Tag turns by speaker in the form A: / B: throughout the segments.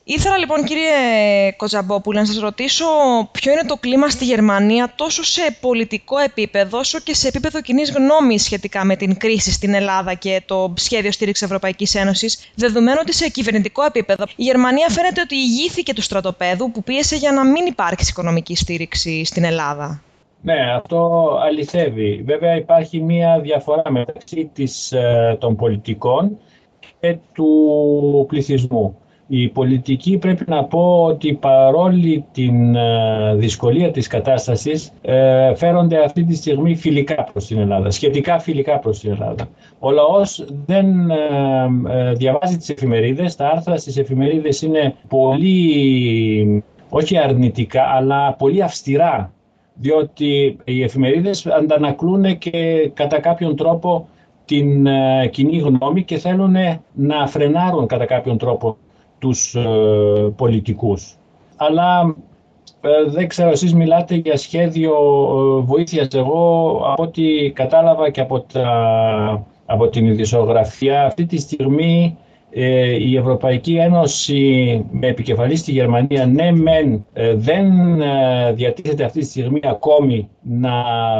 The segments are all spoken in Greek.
A: Ήθελα λοιπόν, κύριε Κοτζαμπόπουλε, να σας ρωτήσω ποιο είναι το κλίμα στη Γερμανία τόσο σε πολιτικό επίπεδο όσο και σε επίπεδο κοινής γνώμης σχετικά με την κρίση στην Ελλάδα και το σχέδιο στήριξης Ευρωπαϊκής Ένωσης, δεδομένου ότι σε κυβερνητικό επίπεδο η Γερμανία φαίνεται ότι ηγήθηκε του στρατοπέδου που πίεσε για να μην υπάρξει οικονομική στήριξη στην Ελλάδα.
B: Ναι, αυτό αληθεύει. Βέβαια υπάρχει μία διαφορά μεταξύ των πολιτικών και του πληθυσμού. Οι πολιτικοί πρέπει να πω ότι παρόλη την δυσκολία της κατάστασης φέρονται αυτή τη στιγμή φιλικά προς την Ελλάδα, σχετικά φιλικά προς την Ελλάδα. Ο λαός δεν διαβάζει τις εφημερίδες, τα άρθρα στις εφημερίδες είναι πολύ, όχι αρνητικά, αλλά πολύ αυστηρά, διότι οι εφημερίδες αντανακλούν και κατά κάποιον τρόπο την κοινή γνώμη και θέλουν να φρενάρουν κατά κάποιον τρόπο τους πολιτικούς. Αλλά δεν ξέρω, εσείς μιλάτε για σχέδιο βοήθειας. Εγώ από ό,τι κατάλαβα και από την ειδησιογραφία, αυτή τη στιγμή η Ευρωπαϊκή Ένωση με επικεφαλή στη Γερμανία, ναι μεν δεν διατίθεται αυτή τη στιγμή ακόμη να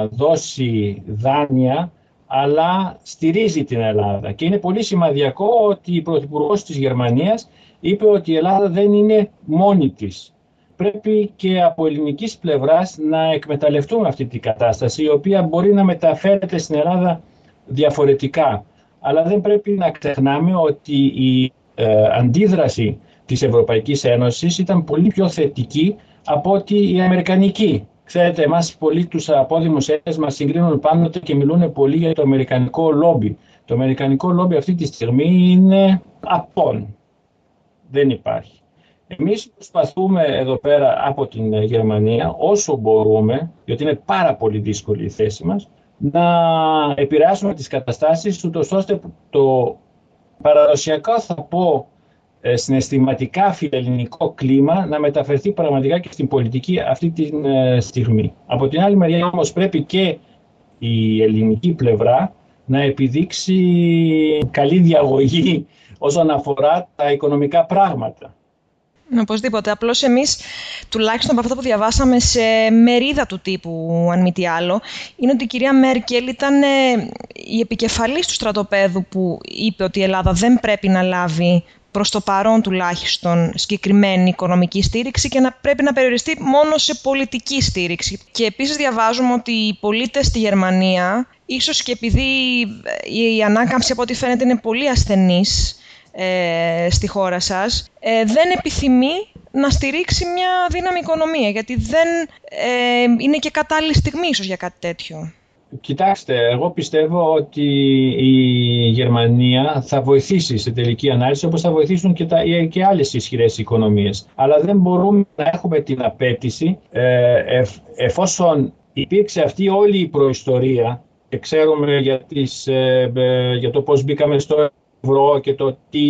B: δώσει δάνεια, αλλά στηρίζει την Ελλάδα. Και είναι πολύ σημαντικό ότι η Πρωθυπουργός της Γερμανίας είπε ότι η Ελλάδα δεν είναι μόνη της. Πρέπει και από ελληνικής πλευράς να εκμεταλλευτούμε αυτή την κατάσταση, η οποία μπορεί να μεταφέρεται στην Ελλάδα διαφορετικά. Αλλά δεν πρέπει να ξεχνάμε ότι η αντίδραση της Ευρωπαϊκής Ένωσης ήταν πολύ πιο θετική από ότι η αμερικανική. Ξέρετε, εμάς πολλοί τους απόδημους Έλληνες μας συγκρίνουν πάντοτε και μιλούν πολύ για το αμερικανικό λόμπι. Το αμερικανικό λόμπι αυτή τη στιγμή είναι απόν. Δεν υπάρχει. Εμείς προσπαθούμε εδώ πέρα από την Γερμανία όσο μπορούμε, γιατί είναι πάρα πολύ δύσκολη η θέση μας, να επηρεάσουμε τις καταστάσεις ούτως ώστε το παραδοσιακό, θα πω, συναισθηματικά φιλελληνικό κλίμα να μεταφερθεί πραγματικά και στην πολιτική αυτή τη στιγμή. Από την άλλη μεριά όμως πρέπει και η ελληνική πλευρά να επιδείξει καλή διαγωγή όσον αφορά τα οικονομικά πράγματα.
A: Οπωσδήποτε. Απλώς εμείς, τουλάχιστον από αυτό που διαβάσαμε σε μερίδα του τύπου, αν μη τι άλλο, είναι ότι η κυρία Μέρκελ ήταν η επικεφαλής του στρατοπέδου που είπε ότι η Ελλάδα δεν πρέπει να λάβει προς το παρόν τουλάχιστον συγκεκριμένη οικονομική στήριξη και να πρέπει να περιοριστεί μόνο σε πολιτική στήριξη. Και επίσης διαβάζουμε ότι οι πολίτες στη Γερμανία, ίσως και επειδή η ανάκαμψη από ό,τι φαίνεται είναι πολύ ασθενής στη χώρα σας, δεν επιθυμεί να στηρίξει μια δύναμη οικονομία, γιατί δεν είναι και κατάλληλη στιγμή ίσως για κάτι τέτοιο.
B: Κοιτάξτε, εγώ πιστεύω ότι η Γερμανία θα βοηθήσει σε τελική ανάλυση, όπως θα βοηθήσουν και άλλες ισχυρές οικονομίες. Αλλά δεν μπορούμε να έχουμε την απέτηση, εφόσον υπήρξε αυτή όλη η προϊστορία και ξέρουμε για το πώς μπήκαμε στο ευρώ και το τι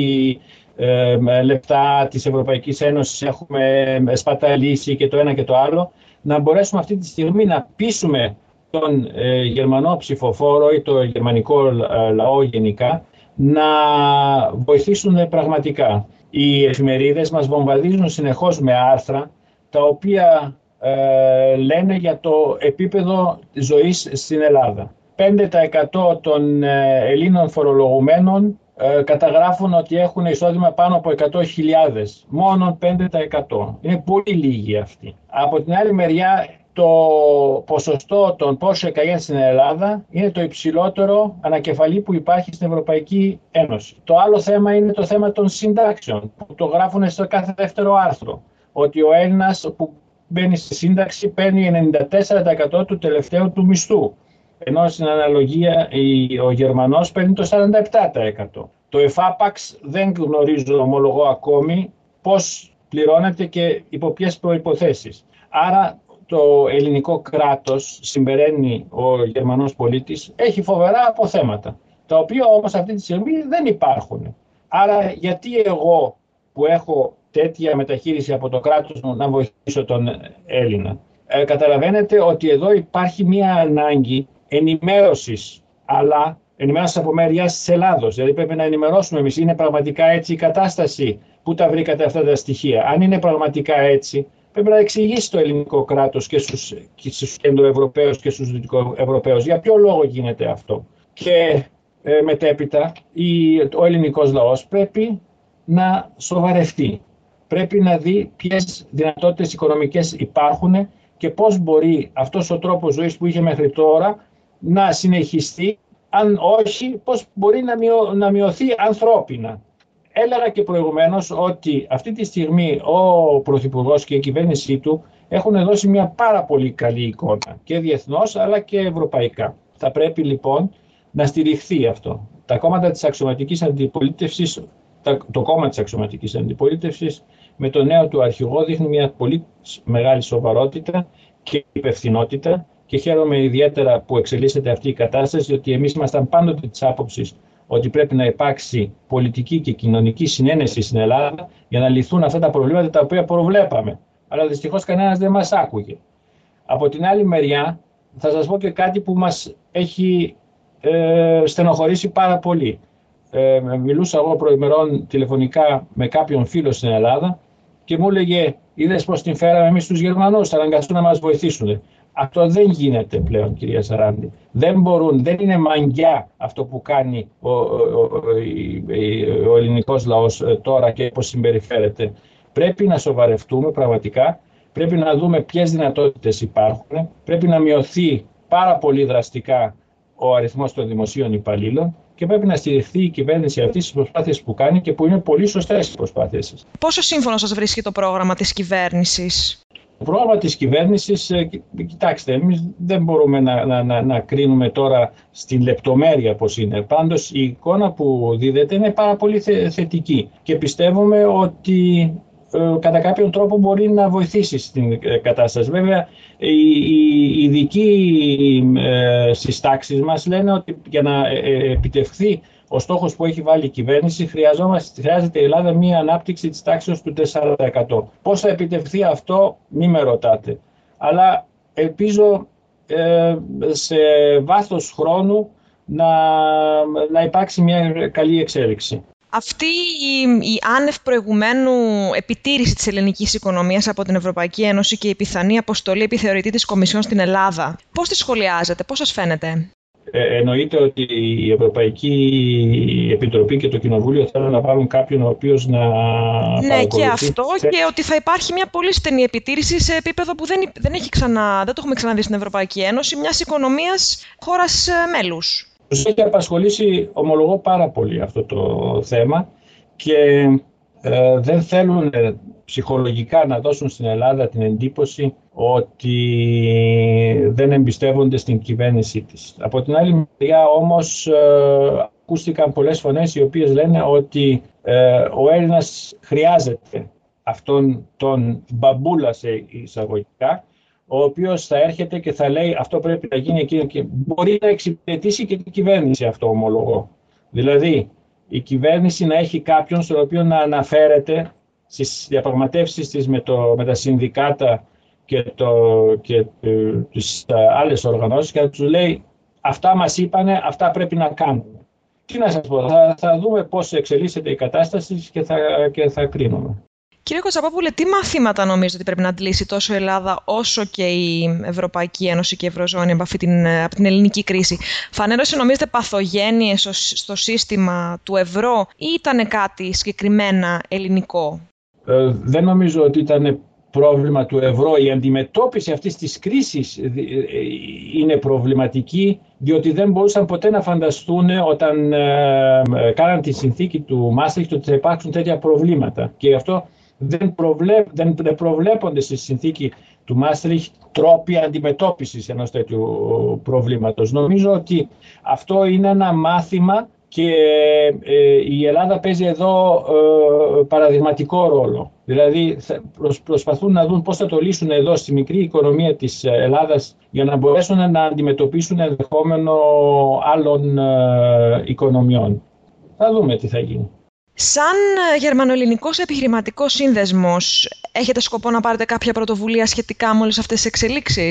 B: λεπτά της Ευρωπαϊκής Ένωσης έχουμε σπαταλήσει και το ένα και το άλλο, να μπορέσουμε αυτή τη στιγμή να πείσουμε τον γερμανό ψηφοφόρο ή το γερμανικό λαό γενικά να βοηθήσουν πραγματικά. Οι εφημερίδες μας βομβαρδίζουν συνεχώς με άρθρα τα οποία λένε για το επίπεδο ζωής στην Ελλάδα. 5% των Ελλήνων φορολογουμένων καταγράφουν ότι έχουν εισόδημα πάνω από 100.000. Μόνο 5%. Είναι πολύ λίγοι αυτοί. Από την άλλη μεριά, το ποσοστό των Porsche Cayenne στην Ελλάδα είναι το υψηλότερο ανακεφαλή που υπάρχει στην Ευρωπαϊκή Ένωση. Το άλλο θέμα είναι το θέμα των συντάξεων, που το γράφουν στο κάθε δεύτερο άρθρο. Ότι ο Έλληνας που μπαίνει στη σύνταξη παίρνει 94% του τελευταίου του μισθού. Ενώ στην αναλογία ο Γερμανός παίρνει το 47%. Το εφάπαξ δεν γνωρίζω, ομολογώ ακόμη, πώς πληρώνεται και υπό ποιες προϋποθέσεις. Άρα το ελληνικό κράτος, συμπεραίνει ο Γερμανός πολίτης, έχει φοβερά αποθέματα, τα οποία όμως αυτή τη στιγμή δεν υπάρχουν. Άρα γιατί εγώ που έχω τέτοια μεταχείριση από το κράτος μου να βοηθήσω τον Έλληνα? Καταλαβαίνετε ότι εδώ υπάρχει μια ανάγκη ενημέρωσης, αλλά ενημέρωση από μεριά της Ελλάδος. Δηλαδή πρέπει να ενημερώσουμε εμείς, είναι πραγματικά έτσι η κατάσταση? πού τα βρήκατε αυτά τα στοιχεία. Αν είναι πραγματικά έτσι, πρέπει να εξηγήσει το ελληνικό κράτος και στους Κεντροευρωπαίους και στους Δυτικοευρωπαίους για ποιο λόγο γίνεται αυτό. Και μετέπειτα ο ελληνικός λαός πρέπει να σοβαρευτεί. Πρέπει να δει ποιες δυνατότητες οικονομικές υπάρχουν και πώς μπορεί αυτός ο τρόπος ζωής που είχε μέχρι τώρα να συνεχιστεί, αν όχι, πώς μπορεί να μειωθεί ανθρώπινα. Έλεγα και προηγουμένως ότι αυτή τη στιγμή ο Πρωθυπουργός και η κυβέρνησή του έχουν δώσει μια πάρα πολύ καλή εικόνα και διεθνώς αλλά και ευρωπαϊκά. Θα πρέπει λοιπόν να στηριχθεί αυτό. Τα κόμματα της αξιωματικής αντιπολίτευσης, το κόμμα της αξιωματικής αντιπολίτευσης με τον νέο του αρχηγό δείχνει μια πολύ μεγάλη σοβαρότητα και υπευθυνότητα και χαίρομαι ιδιαίτερα που εξελίσσεται αυτή η κατάσταση, διότι εμείς ήμασταν πάντοτε της άποψης ότι πρέπει να υπάρξει πολιτική και κοινωνική συνένεση στην Ελλάδα για να λυθούν αυτά τα προβλήματα τα οποία προβλέπαμε. Αλλά δυστυχώς κανένας δεν μας άκουγε. Από την άλλη μεριά θα σας πω και κάτι που μας έχει στενοχωρήσει πάρα πολύ. Μιλούσα εγώ προημερών τηλεφωνικά με κάποιον φίλο στην Ελλάδα και μου έλεγε: είδες πως την φέραμε εμείς τους Γερμανούς, θα αναγκαστούν να μας βοηθήσουν. Αυτό δεν γίνεται πλέον, κυρία Σαράντη. Δεν είναι μαγιά αυτό που κάνει ο ελληνικός λαός τώρα και πώς συμπεριφέρεται. Πρέπει να σοβαρευτούμε πραγματικά, πρέπει να δούμε ποιες δυνατότητες υπάρχουν, πρέπει να μειωθεί πάρα πολύ δραστικά ο αριθμός των δημοσίων υπαλλήλων και πρέπει να στηριχθεί η κυβέρνηση αυτής της προσπάθειας που κάνει και που είναι πολύ σωστές οι προσπάθειες.
A: Πόσο σύμφωνο σας βρίσκει το πρόγραμμα της κυβέρνησης?
B: Το πρόγραμμα της κυβέρνησης, κοιτάξτε, εμείς δεν μπορούμε να κρίνουμε τώρα στην λεπτομέρεια πώς είναι. Πάντως η εικόνα που δίδεται είναι πάρα πολύ θετική και πιστεύουμε ότι κατά κάποιον τρόπο μπορεί να βοηθήσει στην κατάσταση. Βέβαια, οι ειδικοί στις τάξεις μας λένε ότι για να επιτευχθεί ο στόχος που έχει βάλει η κυβέρνηση χρειάζεται η Ελλάδα μία ανάπτυξη της τάξης του 4%. Πώς θα επιτευχθεί αυτό, μη με ρωτάτε. Αλλά ελπίζω σε βάθος χρόνου να υπάρξει μια καλή εξέλιξη.
A: Αυτή η άνευ προηγουμένου επιτήρηση της ελληνικής οικονομίας από την Ευρωπαϊκή Ένωση και η πιθανή αποστολή επιθεωρητή της Κομισιόν στην Ελλάδα, πώς τη σχολιάζετε, πώς σας φαίνεται?
B: Εννοείται ότι η Ευρωπαϊκή Επιτροπή και το Κοινοβούλιο θέλουν να βάλουν κάποιον ο οποίος να
A: Ναι, και αυτό και ότι θα υπάρχει μια πολύ στενή επιτήρηση σε επίπεδο που δεν το έχουμε ξαναδεί στην Ευρωπαϊκή Ένωση, μιας οικονομίας χώρας μέλους.
B: Τους έχει απασχολήσει, ομολογώ, πάρα πολύ αυτό το θέμα και δεν θέλουν ψυχολογικά να δώσουν στην Ελλάδα την εντύπωση ότι δεν εμπιστεύονται στην κυβέρνησή της. Από την άλλη μεριά όμως ακούστηκαν πολλές φωνές οι οποίες λένε ότι ο Έλληνας χρειάζεται αυτόν τον μπαμπούλα σε εισαγωγικά, ο οποίος θα έρχεται και θα λέει αυτό πρέπει να γίνει εκείνο και μπορεί να εξυπηρετήσει και την κυβέρνηση αυτό, ομολογώ. Δηλαδή η κυβέρνηση να έχει κάποιον στον οποίο να αναφέρεται στις διαπραγματεύσεις της με τα συνδικάτα και τις άλλες οργανώσεις και να τους λέει αυτά μας είπανε, αυτά πρέπει να κάνουμε. Τι να σας πω, θα δούμε πώς εξελίσσεται η κατάσταση και θα κρίνουμε.
A: Κύριε Κοτσαπόπουλε, τι μαθήματα νομίζετε ότι πρέπει να αντλήσει τόσο η Ελλάδα όσο και η Ευρωπαϊκή Ένωση και η Ευρωζώνη από την ελληνική κρίση? Φανέρωσε, νομίζετε, παθογένειες στο σύστημα του ευρώ ή ήταν κάτι συγκεκριμένα ελληνικό?
B: Δεν νομίζω ότι ήταν πρόβλημα του ευρώ. Η αντιμετώπιση αυτής της κρίσης είναι προβληματική, διότι δεν μπορούσαν ποτέ να φανταστούν όταν κάναν τη συνθήκη του Μάστριχτ ότι θα υπάρξουν τέτοια προβλήματα. Και γι' αυτό δεν προβλέπονται στη συνθήκη του Μάστριχτ τρόποι αντιμετώπισης ενός τέτοιου προβλήματος. Νομίζω ότι αυτό είναι ένα μάθημα και η Ελλάδα παίζει εδώ παραδειγματικό ρόλο. Δηλαδή προσπαθούν να δουν πώς θα το λύσουν εδώ στη μικρή οικονομία της Ελλάδας για να μπορέσουν να αντιμετωπίσουν ενδεχόμενο άλλων οικονομιών. Θα δούμε τι θα γίνει.
A: Σαν γερμανοελληνικός επιχειρηματικός σύνδεσμος, έχετε σκοπό να πάρετε κάποια πρωτοβουλία σχετικά με όλες αυτές τις εξελίξεις?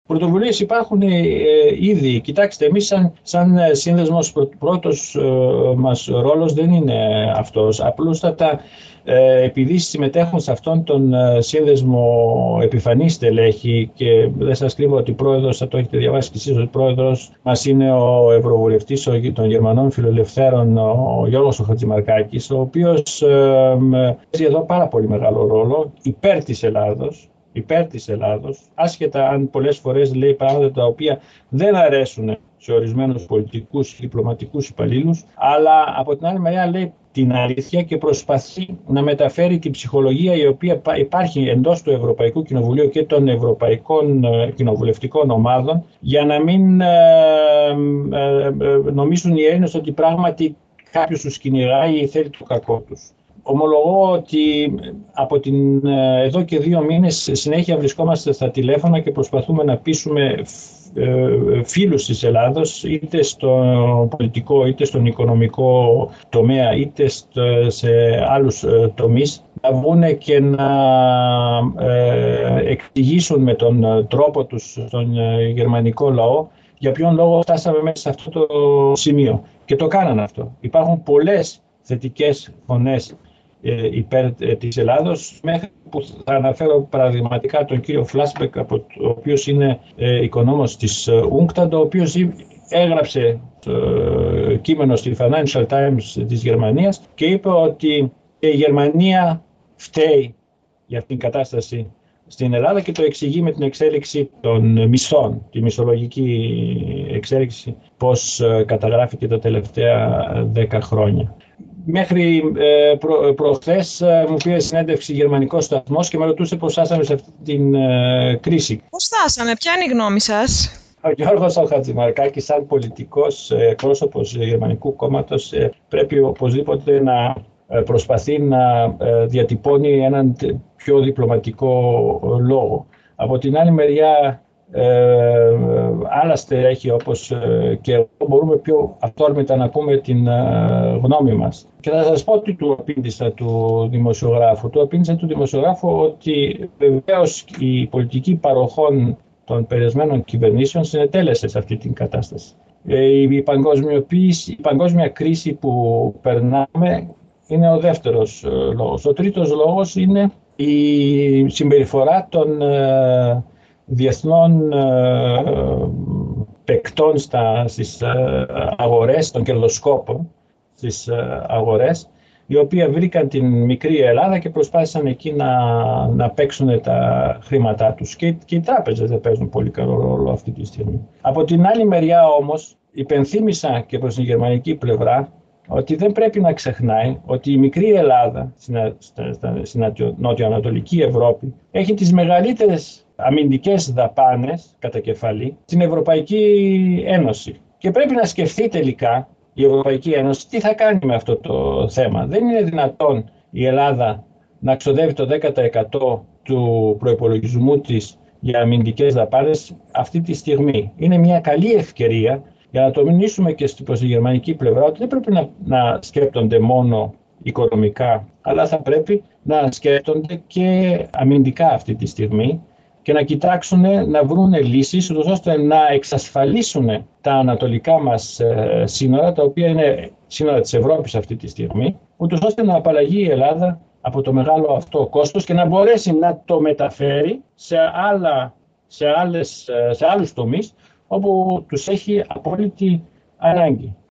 B: Πρωτοβουλίες υπάρχουν ήδη. Κοιτάξτε, εμείς σαν σύνδεσμος, πρώτος μας ρόλος δεν είναι αυτός. Απλούστατα, επειδή συμμετέχουν σε αυτόν τον σύνδεσμο επιφανείς στελέχη, και δεν σας κρύβω ότι πρόεδρος, θα το έχετε διαβάσει και εσείς, ο πρόεδρος μας είναι ο Ευρωβουλευτής των Γερμανών Φιλελευθέρων, ο Γιώργος ο Χατζημαρκάκης, ο οποίος παίζει εδώ πάρα πολύ μεγάλο ρόλο υπέρ της Ελλάδος, άσχετα αν πολλές φορές λέει πράγματα τα οποία δεν αρέσουν σε ορισμένους πολιτικούς, διπλωματικούς υπαλλήλους, αλλά από την άλλη μεριά λέει την αλήθεια και προσπαθεί να μεταφέρει την ψυχολογία η οποία υπάρχει εντός του Ευρωπαϊκού Κοινοβουλίου και των Ευρωπαϊκών Κοινοβουλευτικών Ομάδων, για να μην νομίζουν οι Έλληνες ότι πράγματι κάποιος τους κυνηγάει ή θέλει το κακό τους. Ομολογώ ότι εδώ και 2 μήνες συνέχεια βρισκόμαστε στα τηλέφωνα και προσπαθούμε να πείσουμε φίλους της Ελλάδος, είτε στο πολιτικό είτε στον οικονομικό τομέα είτε σε άλλους τομείς, να βγουν και να εξηγήσουν με τον τρόπο τους στον γερμανικό λαό για ποιον λόγο φτάσαμε μέσα σε αυτό το σημείο. Και το κάνανε αυτό. Υπάρχουν πολλές θετικές φωνές υπέρ της Ελλάδος, μέχρι που θα αναφέρω παραδειγματικά τον κύριο Φλάσμπεκ, ο οποίος είναι οικονόμος της UNCTAD, ο οποίος έγραψε κείμενο στη Financial Times της Γερμανίας και είπε ότι η Γερμανία φταίει για αυτήν την κατάσταση στην Ελλάδα και το εξηγεί με την εξέλιξη των μισθών, τη μισθολογική εξέλιξη, πώς καταγράφηκε τα τελευταία 10 χρόνια. Μέχρι προχθές μου πήρε συνέντευξη γερμανικός σταθμός και με ρωτούσε πώς στάσαμε σε αυτή την κρίση.
A: Πώς στάσαμε, ποια είναι η γνώμη σας?
B: Ο Γιώργος ο Χατζημαρκάκης, σαν πολιτικός πρόσωπος Γερμανικού κόμματος, πρέπει οπωσδήποτε να προσπαθεί να διατυπώνει έναν πιο διπλωματικό λόγο. Από την άλλη μεριά, άλλα στελέχη όπως και εγώ μπορούμε πιο αυθόρμητα να πούμε την γνώμη μας. Και θα σας πω τι του απήντησα του δημοσιογράφου. Του απήντησα του δημοσιογράφου ότι βεβαίως η πολιτική παροχών των περασμένων κυβερνήσεων συνετέλεσε σε αυτή την κατάσταση. Η παγκόσμια κρίση που περνάμε είναι ο δεύτερος λόγος. Ο τρίτος λόγος είναι η συμπεριφορά των διεθνών παικτών στις αγορές, των κερδοσκόπων στις αγορές, οι οποίοι βρήκαν την μικρή Ελλάδα και προσπάθησαν εκεί να παίξουν τα χρήματά τους. Και οι τράπεζες δεν παίζουν πολύ καλό ρόλο αυτή τη στιγμή. Από την άλλη μεριά όμως, υπενθύμησα και προς την γερμανική πλευρά ότι δεν πρέπει να ξεχνάει ότι η μικρή Ελλάδα στην νοτιοανατολική Ευρώπη έχει τις μεγαλύτερες αμυντικές δαπάνες κατά κεφαλή στην Ευρωπαϊκή Ένωση. Και πρέπει να σκεφτεί τελικά η Ευρωπαϊκή Ένωση τι θα κάνει με αυτό το θέμα. Δεν είναι δυνατόν η Ελλάδα να ξοδεύει το 10% του προϋπολογισμού της για αμυντικές δαπάνες αυτή τη στιγμή. Είναι μια καλή ευκαιρία για να το μηνύσουμε και προς τη γερμανική πλευρά ότι δεν πρέπει να σκέπτονται μόνο οικονομικά, αλλά θα πρέπει να σκέπτονται και αμυντικά αυτή τη στιγμή και να κοιτάξουν να βρουν λύσεις ώστε να εξασφαλίσουν τα ανατολικά μας σύνορα, τα οποία είναι σύνορα της Ευρώπης αυτή τη στιγμή, ούτως ώστε να απαλλαγεί η Ελλάδα από το μεγάλο αυτό κόστος και να μπορέσει να το μεταφέρει σε άλλους τομείς όπου τους έχει απόλυτη ανάγκη.